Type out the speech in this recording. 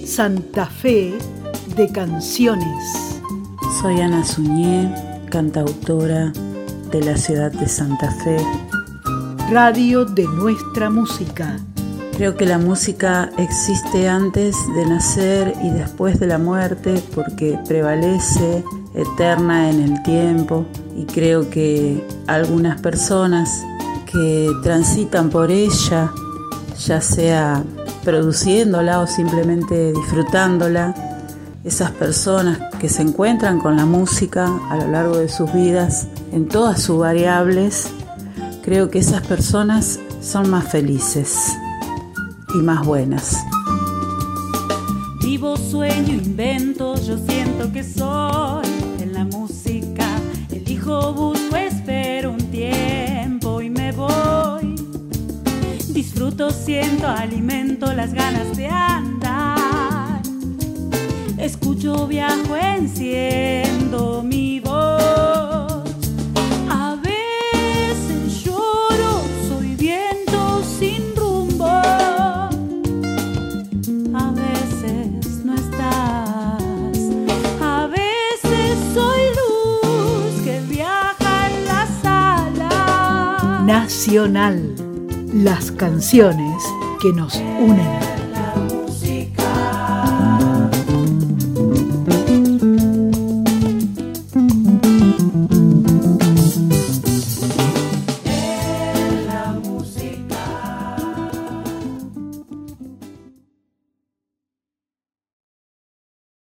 Santa Fe de canciones. Soy Ana Suñé, cantautora de la ciudad de Santa Fe. Radio de nuestra música. Creo que la música existe antes de nacer y después de la muerte porque prevalece eterna en el tiempo, y creo que algunas personas que transitan por ella, ya sea produciéndola o simplemente disfrutándola, esas personas que se encuentran con la música a lo largo de sus vidas en todas sus variables, creo que esas personas son más felices y más buenas. Vivo, sueño, invento, yo siento que soy en la música. Elijo, busco, espero un tiempo y me voy. Disfruto, siento, alimento las ganas de andar. Escucho, viajo, enciendo mi voz. A veces lloro, soy viento sin rumbo. A veces no estás. A veces soy luz que viaja en la sala. Nacional. Las canciones que nos unen.